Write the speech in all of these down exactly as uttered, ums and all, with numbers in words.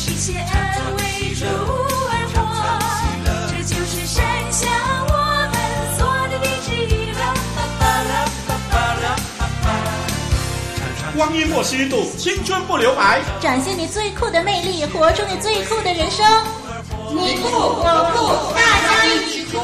以谢恩为主而活，这就是神向我们所的旨意了。 光阴莫虚度，青春不留白， 展现你最酷的魅力，活出你最酷的人生。你酷我酷，大家一起酷。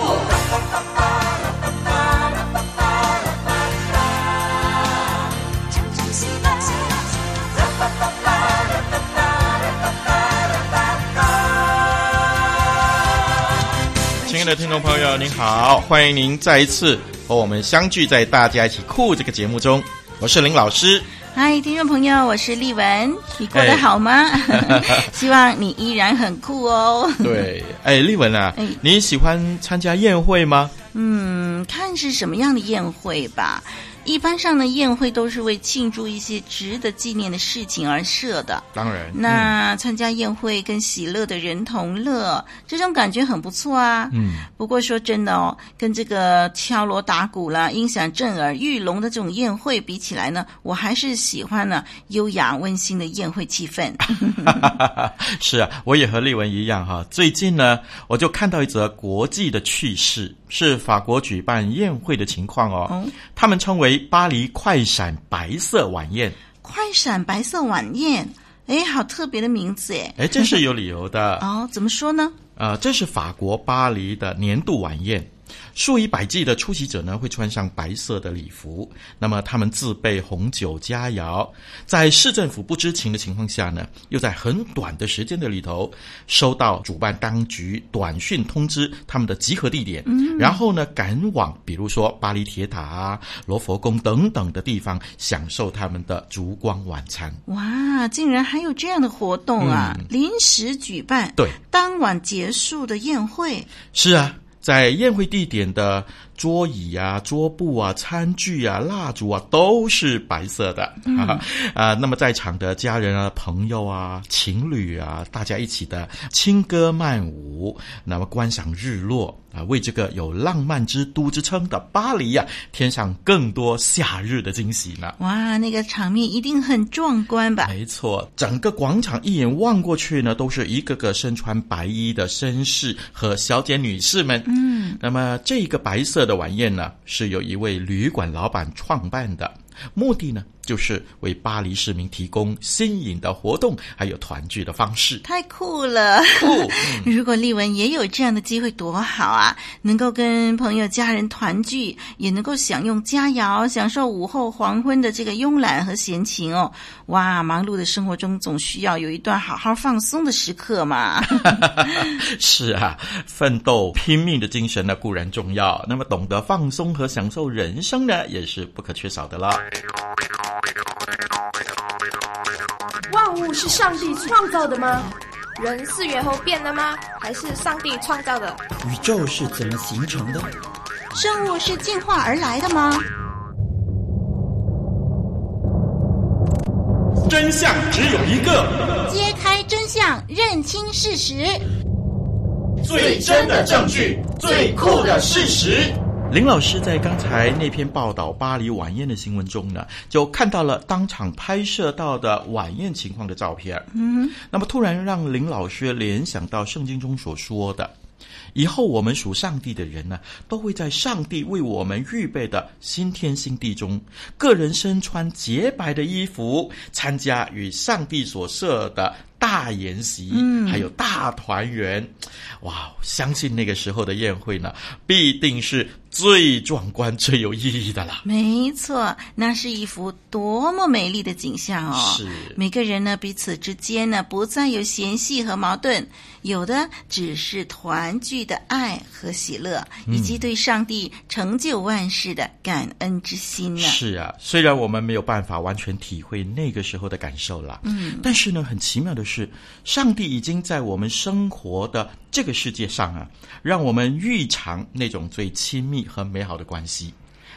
亲爱的听众朋友您好，欢迎您再一次和我们相聚在大家一起酷这个节目中，我是林老师。 嗨，听众朋友，我是丽文，你过得好吗？希望你依然很酷哦。 对，哎，丽文啊， 哎， 你喜欢参加宴会吗？ 嗯，看是什么样的宴会吧。一般上的宴会都是为庆祝一些值得纪念的事情而设的。 当然， 那、嗯、参加宴会跟喜乐的人同乐，这种感觉很不错啊。 嗯， 不过说真的哦，跟这个敲锣打鼓啦、音响震耳欲聋的这种宴会比起来呢，我还是喜欢呢优雅温馨的宴会气氛。 是啊，我也和丽文一样哈。最近呢，我就看到一则国际的趣事，是法国举办宴会的情况哦。嗯，他们称为巴黎快闪白色晚宴。 快闪白色晚宴，哎，好特别的名字哎。 哎，这是有理由的。 哦，怎么说呢？ 呃，这是法国巴黎的年度晚宴。数以百计的出席者呢，会穿上白色的礼服，那么他们自备红酒佳肴，在市政府不知情的情况下呢，又在很短的时间的里头收到主办当局短讯通知他们的集合地点，嗯，然后呢赶往比如说巴黎铁塔啊、罗浮宫等等的地方，享受他们的烛光晚餐。 哇，竟然还有这样的活动啊！嗯，临时举办， 对，当晚结束的宴会。 是啊，在宴会地点的桌椅啊、桌布啊、餐具啊、蜡烛啊都是白色的。嗯，啊，那么在场的家人啊、朋友啊、情侣啊，大家一起的轻歌曼舞，那么观赏日落啊，为这个有浪漫之都之称的巴黎啊，添上更多夏日的惊喜呢。 哇，那个场面一定很壮观吧？ 没错，整个广场一眼望过去呢，都是一个个身穿白衣的绅士和小姐女士们。嗯，那么这个白色的晚宴呢，是由一位旅馆老板创办的，目的呢就是为巴黎市民提供新颖的活动还有团聚的方式。 太酷了！酷嗯、如果丽文也有这样的机会多好啊，能够跟朋友家人团聚，也能够享用佳肴，享受午后黄昏的这个慵懒和闲情哦。哇，忙碌的生活中总需要有一段好好放松的时刻嘛。 是啊，奋斗拼命的精神呢固然重要，那么懂得放松和享受人生呢也是不可缺少的了。 万物是上帝创造的吗？人是猿猴变的吗？还是上帝创造的？ 宇宙是怎么形成的？ 生物是进化而来的吗？ 真相只有一个， 揭开真相，认清事实， 最真的证据，最酷的事实。 林老师在刚才那篇报道巴黎晚宴的新闻中呢，就看到了当场拍摄到的晚宴情况的照片。嗯，那么突然让林老师联想到圣经中所说的，以后我们属上帝的人呢，都会在上帝为我们预备的新天新地中，个人身穿洁白的衣服，参加与上帝所设的大筵席，嗯，还有大团圆。哇，相信那个时候的宴会呢，必定是最壮观最有意义的啦。 没错，那是一幅多么美丽的景象哦。 是， 每个人呢彼此之间呢不再有嫌隙和矛盾，有的只是团聚的爱和喜乐，嗯，以及对上帝成就万事的感恩之心呢。 是啊，虽然我们没有办法完全体会那个时候的感受啦，嗯，但是呢很奇妙的是，上帝已经在我们生活的这个世界上啊，让我们预尝那种最亲密和美好的关系。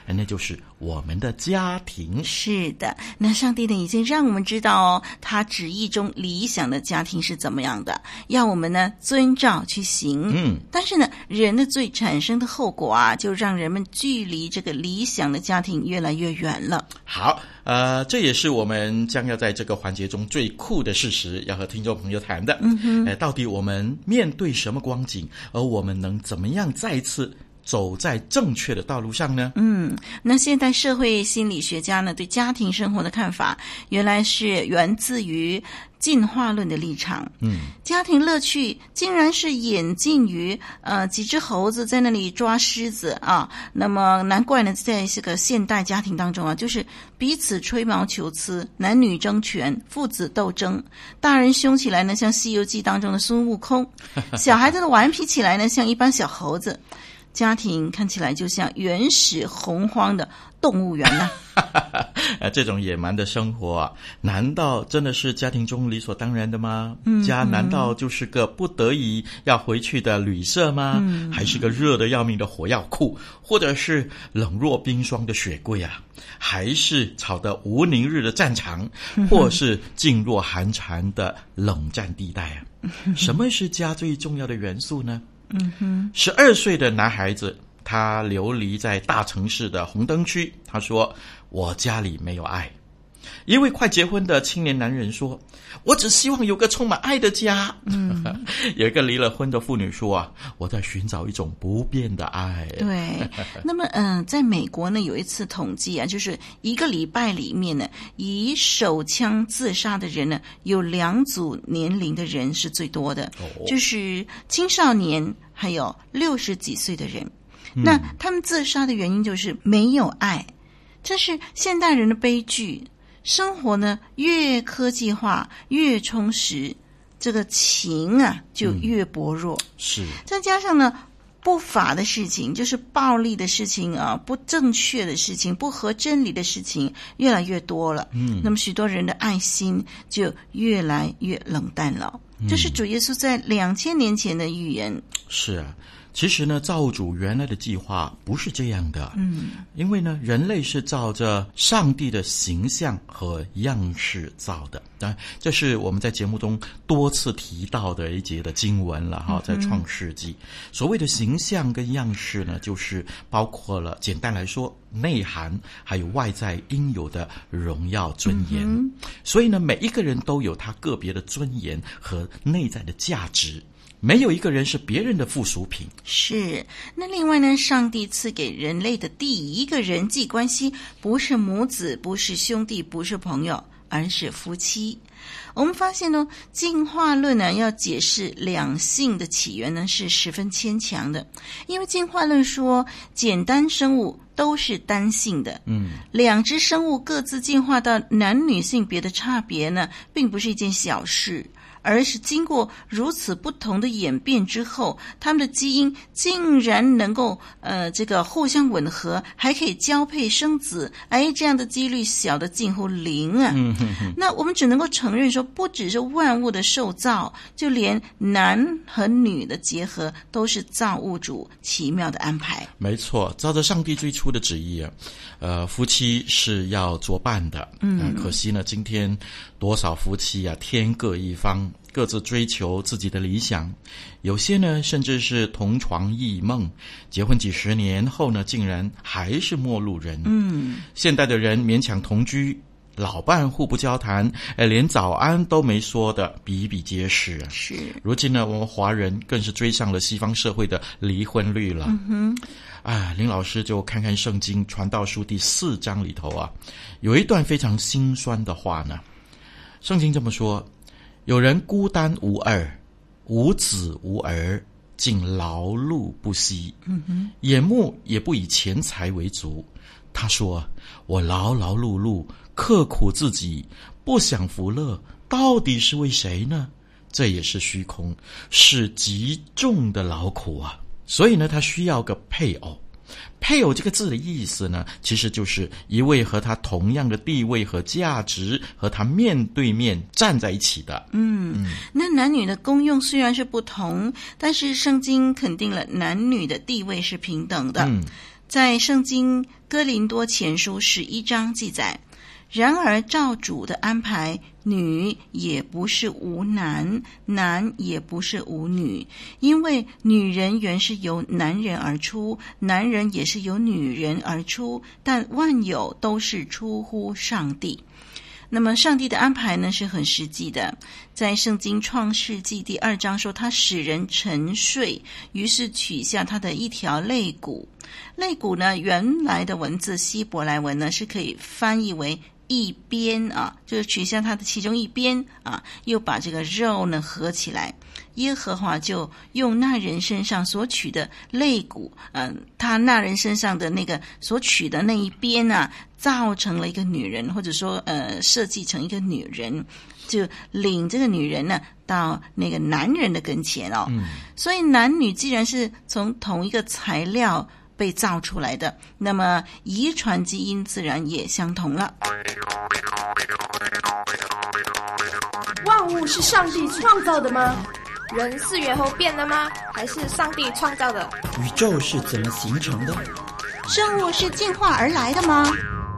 那就是我们的家庭。 是的，那上帝呢已经让我们知道哦，他旨意中理想的家庭是怎么样的，要我们呢遵照去行。 嗯， 但是呢，人的罪产生的后果啊，就让人们距离这个理想的家庭越来越远了。 好，呃，这也是我们将要在这个环节中最酷的事实，要和听众朋友谈的。嗯哼，呃，到底我们面对什么光景，而我们能怎么样再次走在正确的道路上呢？ 嗯，那现代社会心理学家呢对家庭生活的看法，原来是源自于进化论的立场。嗯，家庭乐趣竟然是演进于呃几只猴子在那里抓狮子啊，那么难怪呢，在这个现代家庭当中啊，就是彼此吹毛求疵，男女争权，父子斗争，大人凶起来呢像《西游记》当中的孙悟空，小孩子的顽皮起来呢像一般小猴子。家庭看起来就像原始洪荒的动物园呢、 啊。这种野蛮的生活啊，难道真的是家庭中理所当然的吗？嗯、家难道就是个不得已要回去的旅社吗？嗯、还是个热得要命的火药库，或者是冷若冰霜的雪柜啊？还是吵得无宁日的战场，或是噤若寒蝉的冷战地带啊？什么是家最重要的元素呢？嗯哼，十二岁的男孩子，他流离在大城市的红灯区。他说：“我家里没有爱。”一位快结婚的青年男人说：“我只希望有个充满爱的家。”嗯，有一个离了婚的妇女说：“啊，我在寻找一种不变的爱。” 对，那么嗯、呃，在美国呢，有一次统计啊，就是一个礼拜里面呢，以手枪自杀的人呢，有两组年龄的人是最多的，哦、就是青少年还有六十几岁的人。嗯、那他们自杀的原因就是没有爱，这是现代人的悲剧。生活呢越科技化越充实，这个情啊就越薄弱。嗯、是，再加上呢不法的事情，就是暴力的事情啊，不正确的事情，不合真理的事情越来越多了。嗯，那么许多人的爱心就越来越冷淡了。嗯、这是主耶稣在两千年前的预言。 是啊。其实呢，造物主原来的计划不是这样的。嗯，因为呢，人类是照着上帝的形象和样式造的。啊，这是我们在节目中多次提到的一节的经文了哈，在创世纪。嗯、所谓的形象跟样式呢，就是包括了简单来说，内涵还有外在应有的荣耀尊严。嗯、所以呢，每一个人都有他个别的尊严和内在的价值。没有一个人是别人的附属品。 是，那另外呢，上帝赐给人类的第一个人际关系，不是母子，不是兄弟，不是朋友，而是夫妻。我们发现呢，进化论呢要解释两性的起源呢是十分牵强的，因为进化论说简单生物都是单性的，嗯，两只生物各自进化到男女性别的差别呢，并不是一件小事。而是经过如此不同的演变之后，他们的基因竟然能够呃这个互相吻合，还可以交配生子，哎，这样的几率小的近乎零啊。嗯、哼哼那我们只能够承认说，不只是万物的受造，就连男和女的结合都是造物主奇妙的安排。 没错，照着上帝最初的旨意啊，呃，夫妻是要作伴的。嗯、呃，可惜呢，今天多少夫妻啊，天各一方。各自追求自己的理想，有些呢甚至是同床异梦，结婚几十年后呢，竟然还是陌路人。嗯，现代的人勉强同居，老伴互不交谈，哎，连早安都没说的比比皆是。 是， 如今呢，我们华人更是追上了西方社会的离婚率了。嗯哼，啊，林老师就看看圣经传道书第四章里头啊，有一段非常心酸的话呢。圣经这么说。有人孤单无二，无子无儿，竟劳碌不息，嗯哼，眼目也不以钱财为足。他说：“我劳劳碌碌，刻苦自己，不享福乐，到底是为谁呢？这也是虚空，是极重的劳苦啊！”所以呢，他需要个配偶。配偶这个字的意思呢，其实就是一位和他同样的地位和价值，和他面对面站在一起的。 嗯，嗯那男女的功用虽然是不同，但是圣经肯定了男女的地位是平等的。嗯， 在圣经哥林多前书十一章记载，然而照主的安排，女也不是无男，男也不是无女，因为女人原是由男人而出，男人也是由女人而出，但万有都是出乎上帝。那么上帝的安排呢是很实际的，在圣经创世纪第二章说，他使人沉睡，于是取下他的一条肋骨。肋骨呢，原来的文字希伯来文呢是可以翻译为一边啊，就是取下它的其中一边啊，又把这个肉呢合起来。耶和华就用那人身上所取的肋骨，嗯、呃，他那人身上的那个所取的那一边啊，造成了一个女人，或者说呃设计成一个女人，就领这个女人呢到那个男人的跟前哦。嗯、所以男女既然是从同一个材料被造出来的，那么遗传基因自然也相同了。 万物是上帝创造的吗？人四元后变的吗？还是上帝创造的？ 宇宙是怎么形成的？ 生物是进化而来的吗？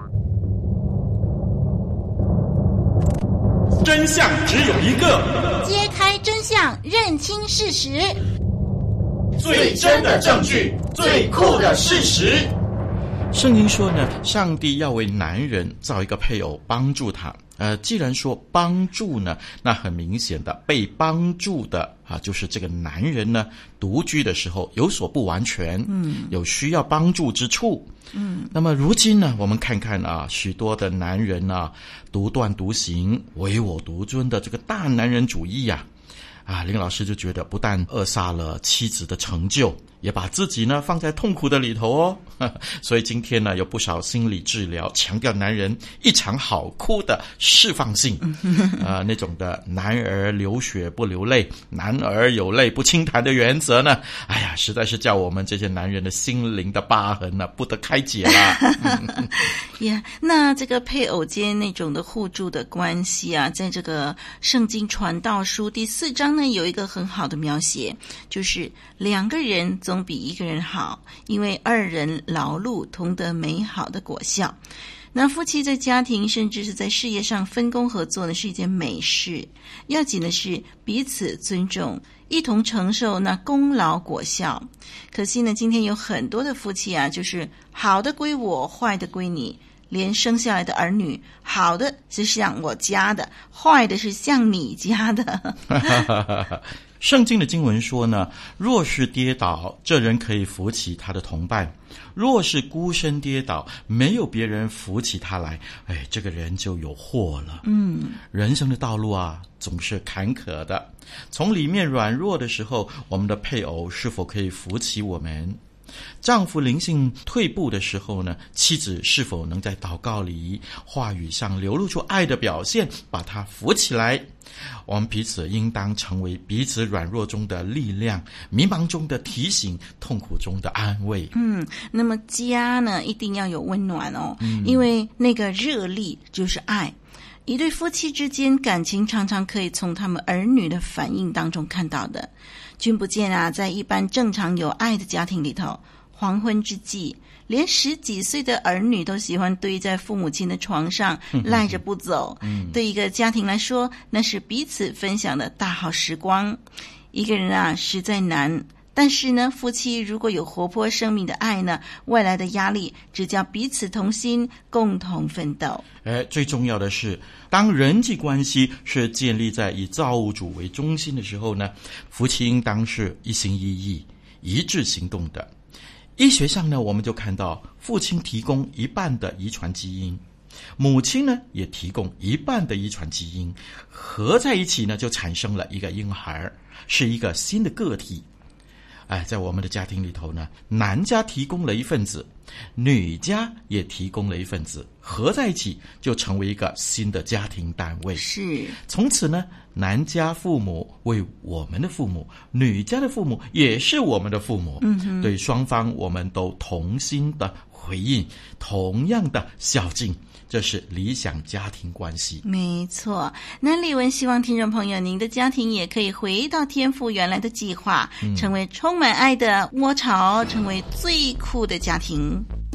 真相只有一个， 揭开真相，认清事实。 最真的证据，最酷的事实。 圣经说呢，上帝要为男人造一个配偶帮助他。呃，既然说帮助呢，那很明显的被帮助的啊，就是这个男人呢，独居的时候有所不完全，嗯，有需要帮助之处，嗯。那么如今呢，我们看看啊，许多的男人啊，独断独行、唯我独尊的这个大男人主义呀、啊，啊，林老师就觉得不但扼杀了妻子的成就，也把自己呢放在痛苦的里头哦。所以今天呢，有不少心理治疗强调男人一场好哭的释放性，呃，那种的男儿流血不流泪，男儿有泪不轻弹的原则呢，哎呀，实在是叫我们这些男人的心灵的疤痕呢不得开解啦。 呀， yeah, 那这个配偶间那种的互助的关系啊，在这个圣经传道书第四章呢，有一个很好的描写，就是两个人总比一个人好，因为二人劳碌同得美好的果效。那夫妻在家庭甚至是在事业上分工合作呢，是一件美事。要紧的是彼此尊重，一同承受那功劳果效。可惜呢，今天有很多的夫妻啊，就是好的归我，坏的归你。连生下来的儿女，好的是像我家的，坏的是像你家的。 圣经的经文说呢，若是跌倒，这人可以扶起他的同伴；若是孤身跌倒，没有别人扶起他来，哎，这个人就有祸了。嗯，人生的道路啊，总是坎坷的。从里面软弱的时候，我们的配偶是否可以扶起我们？丈夫灵性退步的时候呢，妻子是否能在祷告里、话语上流露出爱的表现，把他扶起来？我们彼此应当成为彼此软弱中的力量，迷茫中的提醒，痛苦中的安慰。 嗯，那么家呢，一定要有温暖哦，嗯、因为那个热力就是爱。一对夫妻之间感情常常可以从他们儿女的反应当中看到的。君不见啊，在一般正常有爱的家庭里头，黄昏之际，连十几岁的儿女都喜欢堆在父母亲的床上赖着不走。嗯、对一个家庭来说，那是彼此分享的大好时光。一个人啊，实在难。但是呢，夫妻如果有活泼生命的爱呢，外来的压力只叫彼此同心，共同奋斗。 哎，最重要的是，当人际关系是建立在以造物主为中心的时候呢，夫妻应当是一心一意、一致行动的。医学上呢，我们就看到父亲提供一半的遗传基因，母亲呢也提供一半的遗传基因，合在一起呢，就产生了一个婴孩，是一个新的个体。哎，在我们的家庭里头呢，男家提供了一份子，女家也提供了一份子，合在一起就成为一个新的家庭单位。 是， 从此呢，男家父母为我们的父母，女家的父母也是我们的父母。嗯哼，对双方我们都同心的回应，同样的孝敬。这是理想家庭关系。 没错，那丽文希望听众朋友您的家庭也可以回到天父原来的计划，嗯、成为充满爱的窝巢，成为最酷的家庭。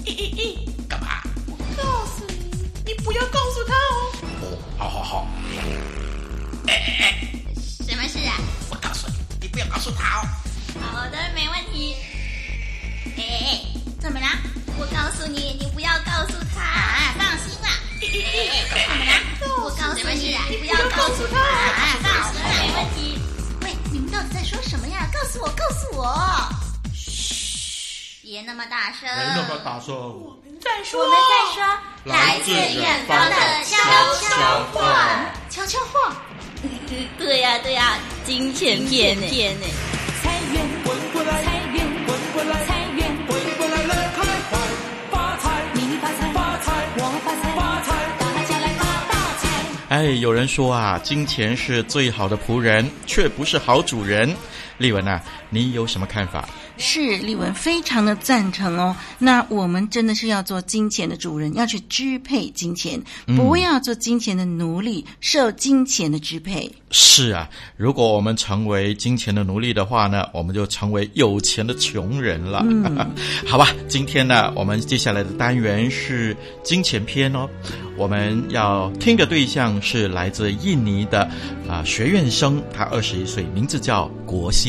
咦咦咦，干嘛？ 我告诉你，你不要告诉他哦。 哦，好好好。哎哎哎， 什么事啊？ 我告诉你，你不要告诉他哦。 好的，没问题。哎哎哎，怎么啦？我告诉你，你不要告诉他。啊，放心啦。哎哎哎，怎么啦？我告诉你，你不要告诉他。啊，放心啦，没问题。喂，你们到底在说什么呀？告诉我，告诉我。嘘，别那么大声。 没那么大声。 我们在说， 我们在说来自远方的悄悄话。悄悄话。对呀、啊、对呀、啊，金钱片片呢？ 财源滚过来，财源滚过来，财源滚过来了，开怀发财，你发财发财，我发财发财，大家来发大财。 哎，有人说啊，金钱是最好的仆人，却不是好主人。丽文啊，你有什么看法？ 是，丽文非常的赞成哦。那我们真的是要做金钱的主人，要去支配金钱，不要做金钱的奴隶，受金钱的支配。 是啊，如果我们成为金钱的奴隶的话呢，我们就成为有钱的穷人了。嗯、好吧，今天呢，我们接下来的单元是金钱篇哦。我们要听的对象是来自印尼的啊、呃、学院生，他二十一岁，名字叫国新。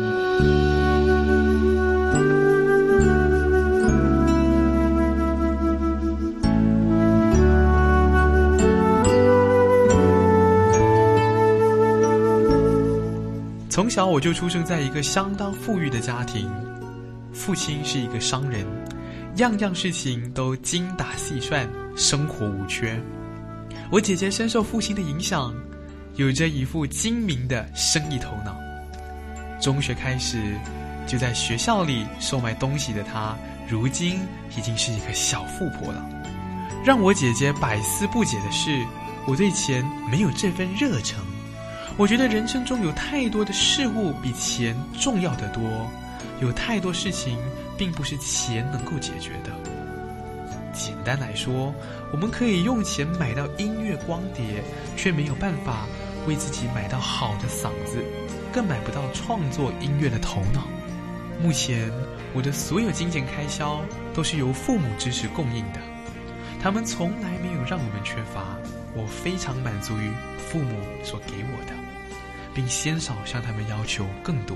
从小我就出生在一个相当富裕的家庭，父亲是一个商人，样样事情都精打细算，生活无缺。我姐姐深受父亲的影响，有着一副精明的生意头脑。中学开始就在学校里售卖东西的她，如今已经是一个小富婆了。让我姐姐百思不解的是，我对钱没有这份热忱。我觉得人生中有太多的事物比钱重要得多，有太多事情并不是钱能够解决的。简单来说，我们可以用钱买到音乐光碟，却没有办法为自己买到好的嗓子，更买不到创作音乐的头脑。目前我的所有金钱开销都是由父母支持供应的，他们从来没有让我们缺乏，我非常满足于父母所给我的，并鲜少向他们要求更多。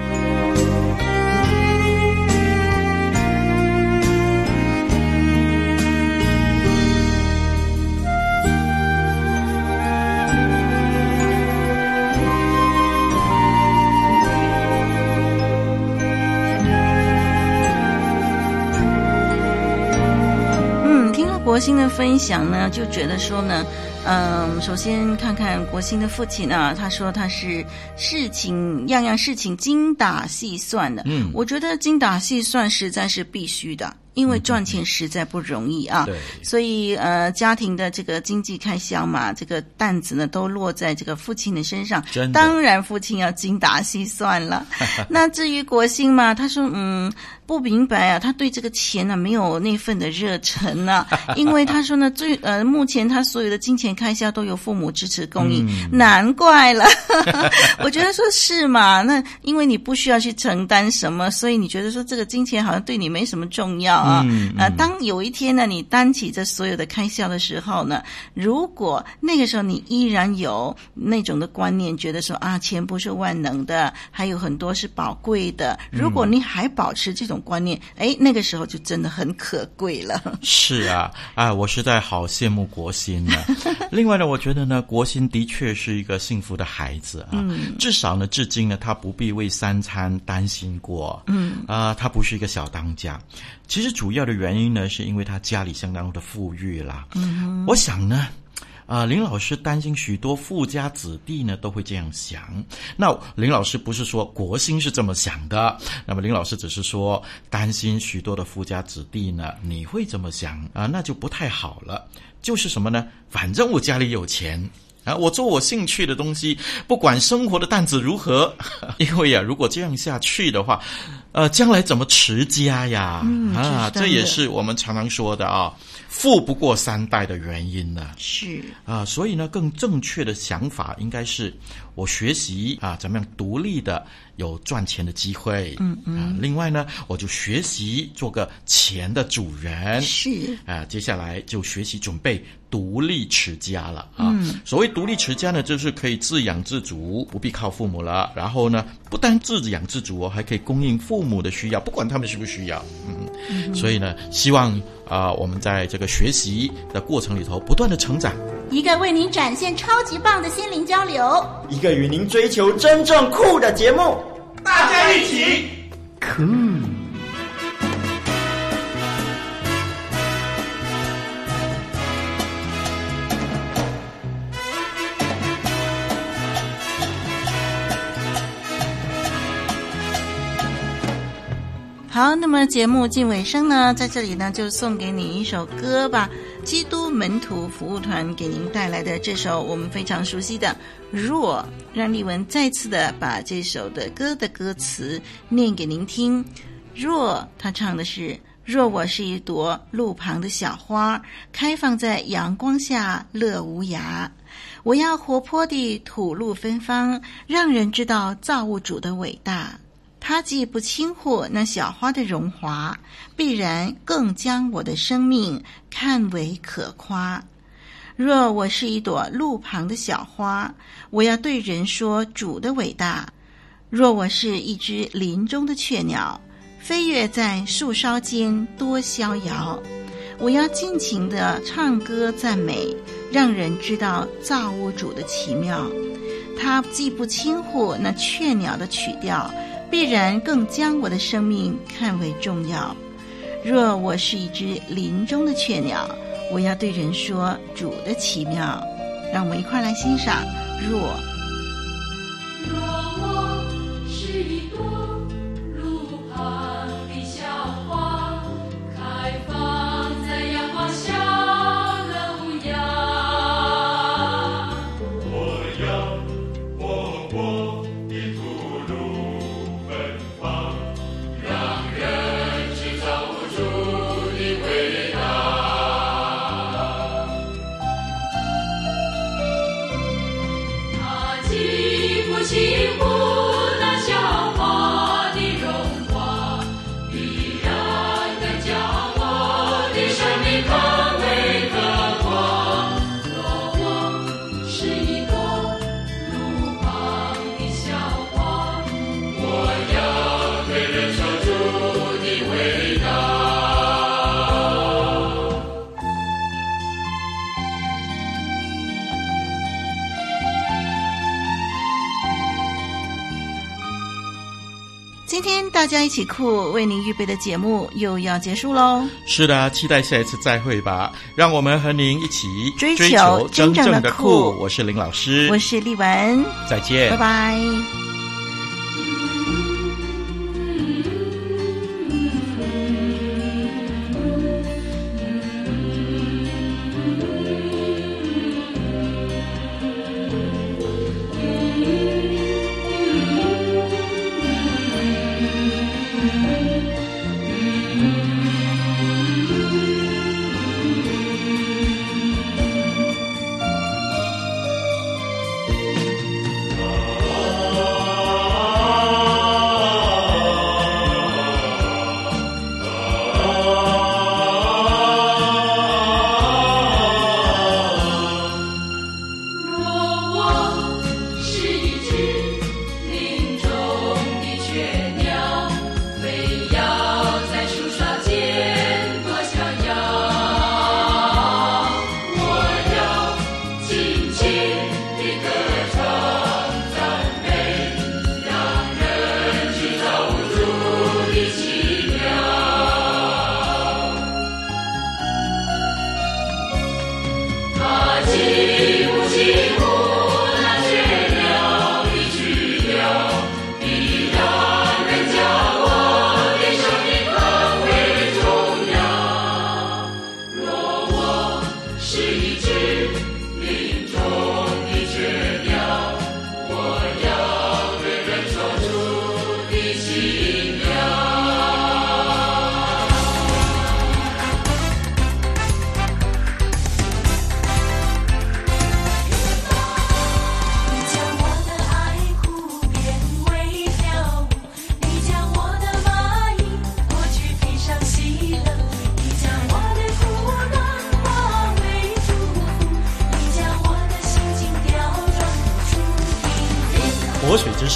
国兴的分享呢，就觉得说呢，嗯，首先看看国兴的父亲啊，他说他是事情样样事情精打细算的。嗯，我觉得精打细算实在是必须的。因为赚钱实在不容易啊， 对， 所以呃，家庭的这个经济开销嘛，这个担子呢都落在这个父亲的身上，当然父亲要精打细算了。那至于国兴嘛，他说嗯不明白啊，他对这个钱呢、啊、没有那份的热忱啊，因为他说呢最呃目前他所有的金钱开销都由父母支持供应，嗯、难怪了。我觉得说是嘛，那因为你不需要去承担什么，所以你觉得说这个金钱好像对你没什么重要。啊， 嗯呃，当有一天呢，你担起这所有的开销的时候呢，如果那个时候你依然有那种的观念，觉得说啊，钱不是万能的，还有很多是宝贵的。如果你还保持这种观念，哎，那个时候就真的很可贵了。 是啊，啊，我实在好羡慕国兴呢。另外呢，我觉得呢，国兴的确是一个幸福的孩子啊，嗯、至少呢，至今呢，他不必为三餐担心过。嗯啊，他不是一个小当家。其实主要的原因呢，是因为他家里相当的富裕啦。嗯，我想呢，啊、呃，林老师担心许多富家子弟呢都会这样想。那林老师不是说国兴是这么想的，那么林老师只是说担心许多的富家子弟呢，你会这么想啊、呃，那就不太好了。就是什么呢？反正我家里有钱。啊，我做我兴趣的东西，不管生活的担子如何，因为啊，如果这样下去的话，呃，将来怎么持家呀？嗯、啊，这也是我们常常说的啊，富不过三代的原因呢。 是啊，所以呢，更正确的想法应该是， 我学习啊怎么样独立的有赚钱的机会， 嗯嗯啊，另外呢，我就学习做个钱的主人， 是啊，接下来就学习准备独立持家了啊。 嗯， 所谓独立持家呢，就是可以自养自足，不必靠父母了。然后呢，不但自养自足哦，还可以供应父母的需要，不管他们需不需要。嗯，嗯所以呢，希望啊、呃，我们在这个学习的过程里头不断的成长。 一个为您展现超级棒的心灵交流， 一个与您追求真正酷的节目， 大家一起酷。 好，那么节目进尾声呢，在这里呢就送给你一首歌吧，基督门徒服务团给您带来的这首我们非常熟悉的《若》，让丽文再次的把这首的歌的歌词念给您听。若，他唱的是：若我是一朵路旁的小花，开放在阳光下乐无涯，我要活泼地吐露芬芳，让人知道造物主的伟大。他既不轻忽那小花的荣华，必然更将我的生命看为可夸。若我是一朵路旁的小花，我要对人说主的伟大。若我是一只林中的雀鸟，飞跃在树梢间多逍遥，我要尽情地唱歌赞美，让人知道造物主的奇妙。他既不轻忽那雀鸟的曲调，必然更将我的生命看为重要。若我是一只林中的雀鸟，我要对人说主的奇妙。让我们一块来欣赏若。 若我是一朵路旁的小花，开放在阳光下乐无涯， 我要活泼地吐露芬芳，让人知造物主的伟大。 他既不轻忽那小花的荣华，必然更将我的生命看为可夸。若我是一朵路旁的小花， 我要对人说主的伟大。 今天大家一起酷为您预备的节目又要结束喽。 是的，期待下一次再会吧。让我们和您一起追追求求真真正的正的酷。 酷我是林老师， 我是丽文， 再见， 拜拜。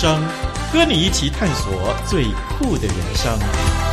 生，和你一起探索最酷的人生。